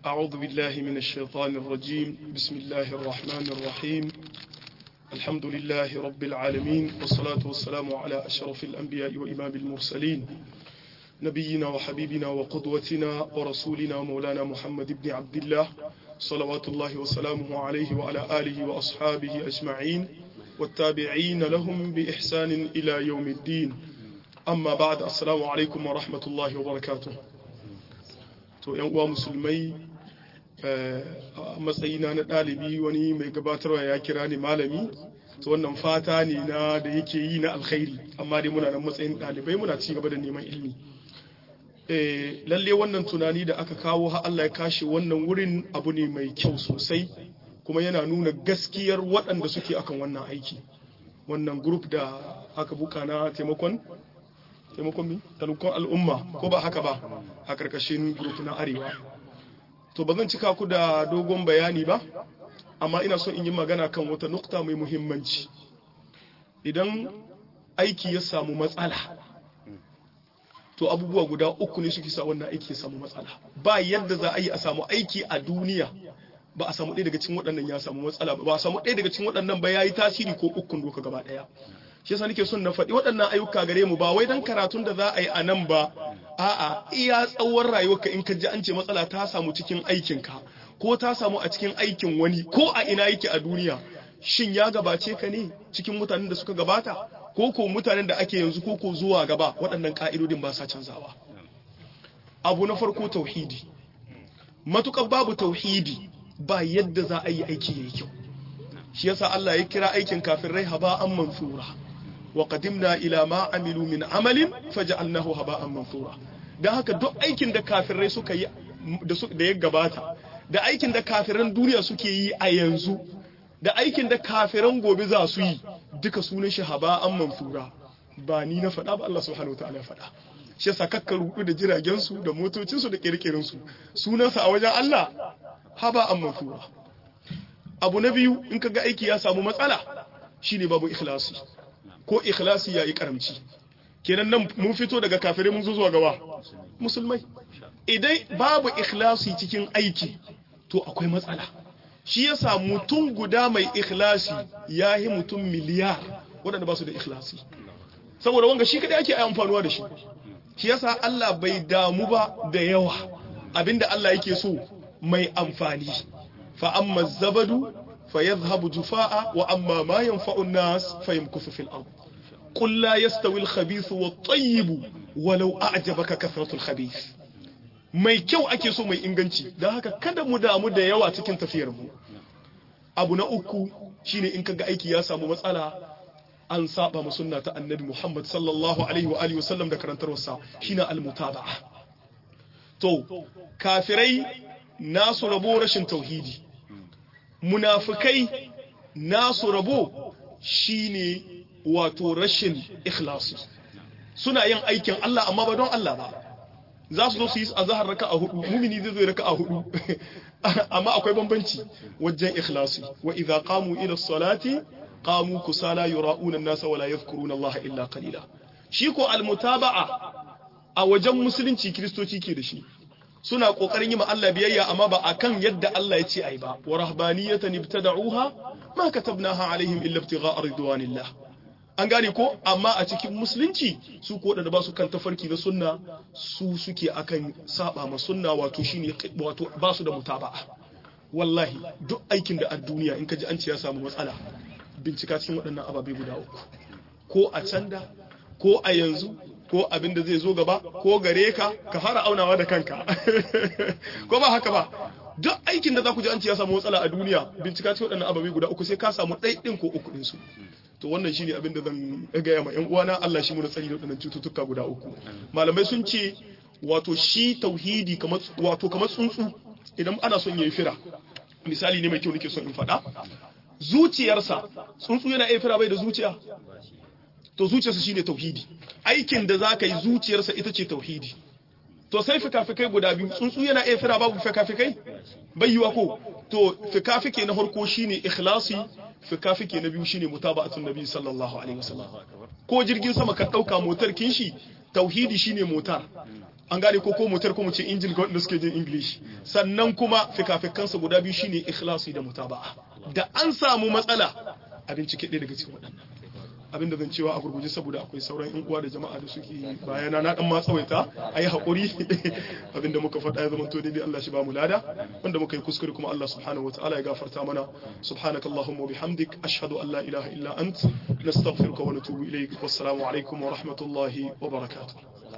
أعوذ بالله من الشيطان الرجيم بسم الله الرحمن الرحيم الحمد لله رب العالمين والصلاة والسلام على أشرف الأنبياء وإمام المرسلين نبينا وحبيبنا وقدوتنا ورسولنا مولانا محمد بن عبد الله صلوات الله وسلامه عليه وعلى آله وأصحابه أجمعين والتابعين لهم بإحسان إلى يوم الدين أما بعد السلام عليكم ورحمة الله وبركاته to yan uwa musulmai a matsayina na ɗalibi wani mai gabatarwa ya kira ni malami to wannan fata ne na da yake yi na alkhairi amma dai muna nan matsayin ɗalibai muna ci gaba da neman ilimi lalle wannan tunani da aka kawo har Allah ya kashe wannan wurin abu ne mai kyau sosai kuma yana nuna gaskiyar waɗanda suke akan wannan aiki wannan group da aka buka na taimakon al'umma ko ba haka ba a karkashin group na arewa to ba zan cika ku da dogon bayani ba amma ina so in yi magana kan wata nukta mai muhimmanci idan aiki ya samu matsala to abubuwa guda uku ne suke sa wannan aiki ya samu matsala ba yadda za a yi a samu aiki a duniya ba a samu ɗaya daga cikin waɗannan ya samu matsala ba a samu ɗaya daga cikin waɗannan ba ya yi tasiri ko ukun doka gaba ɗaya shi yasa nake son na faɗi waɗannan ayyuka gare mu ba wai dan karatun da za a yi a nan ba a'a iya tsawon rayuwarka in ka ji an ce matsala ta samu cikin aikinka ko ta samu a cikin aikin wani ko a ina yake a duniya shin ya gabace ka ne cikin mutanen da suka gabata ko ko mutanen da ake yanzu ko ko zuwa gaba waɗannan ka'idodin ba sa canzawa abu na farko tauhidi matukar babu tauhidi ba yadda za a yi aiki yayi kyau shi yasa Allah ya kira aikin kafirai haba'an mansura wa qadimna ila ma amilu min amalin faj'alnahu haba'an mansura dan haka duk aikin da kafirai suka yi da ya gabata da aikin da kafiran duniya suke yi a yanzu da aikin da kafiran gobe za su yi duka sunan shi haba'an mansura ba ni na faɗa ba Allah subhanahu wataala ya faɗa shi yasa kakkar rudu da jiragen su da motocin su da kirkirin su sunansa a wajen Allah haba'an mansura abu na biyu in kaga aiki ya samu matsala shine babu ikhlasi ko ikhlasi yayi karamci kenan nan mun fito daga kafirai mun zo zuwa gaba musulmai idan babu ikhlasi cikin aiki to akwai matsala shi yasa mutum guda mai ikhlasi yayi mutum miliyar waɗanda ba su da ikhlasi saboda wanga shi kadai ake amfanuwa da shi shi yasa Allah bai damu ba da yawa abinda Allah yake so mai amfani fa amma zabadu فيذهب جفاء وأما ما ينفع الناس فيمكث في الأرض قل لا يستوي الخبيث والطيب ولو أعجبك كثرة الخبيث mai kyau ake so mai inganci don haka kada mu damu da yawa cikin tafiyar mu abu na uku shine in kaga aiki ya samu matsala an saba mu sunna ta annabi Muhammad sallallahu alaihi wa alihi wasallam da karantarwarsa shine al-mutaba'a to kafirai nasu rabo rashin tauhidi munafikai nasu rabo shine wato rashin ikhlasi suna yin aikin Allah amma ba don Allah ba za su zo su yi azhar raka'a hudu mumini zai zo raka'a hudu amma akwai bambanci wajen ikhlasi wa idza qamu ila salati qamu kusala yura'una an-nasa wa la yadhkuruna Allah illa qalila shi ko al-mutaba'a a wajen musulunci kristoci ke da shi suna kokarin yi ma Allah biyayya amma ba akan yadda Allah ya ce ai ba wa rahbaniyatan ibtada'uha ma katabnaha alaihim illa ibtigha'a ridwanillah an gane ko amma a cikin musulunci su ko da ba su kan tafarki na sunna su suke akan saba ma sunna wato shine wato ba su da mutaba'a wallahi duk aikin da a duniya in ka ji an ce ya samu matsala bincika cikin waɗannan ababe guda uku ko a canda ko a yanzu ko abin da zai zo gaba ko gare ka ka fara aunawa da kanka ko ba haka ba duk aikin da za ku ji an ce ya samu matsala a duniya bincika cikin waɗannan ababe guda uku sai ka samu ɗai ɗin ko uku ɗin su to wannan shine abin da zan gaya ma ƴan uwana Allah shi mu da tsari da waɗannan cututtuka guda uku malamai sun ce wato shi tauhidi kamar tsuntsu idan ana son yayi fira misali ne mai kyau nake son in faɗa zuciyarsa tsuntsu yana iya fira bai da zuciya to zuciyarsa shine tauhidi aikin da zaka yi zuciyarsa ita ce tauhidi to sai fikafikai guda biyu tsuntsu yana iya fira babu fikafikai bai yiwa ko to fikafike na farko shine ikhlasi fikafike na biyu shine mutaba'atun nabi sallallahu alaihi wasallam ko jirgin sama ka dauka motar kinshi tauhidi shine motar an gane ko motar ko mu ce injin ga wanda suke jin English sannan kuma fikafikansa guda biyu shine ikhlasi da mutaba'a da an samu matsala a bincike ɗaya daga cikin waɗannan abinda zan cewa a gurguje saboda akwai sauran yan uwa da jama'a da suke bayana na dan ma tsawaita ayi hakuri abinda muka faɗa ya zama to dai Allah shi ba mu lada wanda muka yi kuskure kuma Allah subhanahu wataala ya gafarta mana subhanakallahumma wa bihamdik ashhadu an la ilaha illa ant nastaghfiruka wa natubu ilayk wassalamu alaikum wa rahmatullahi wa barakatuh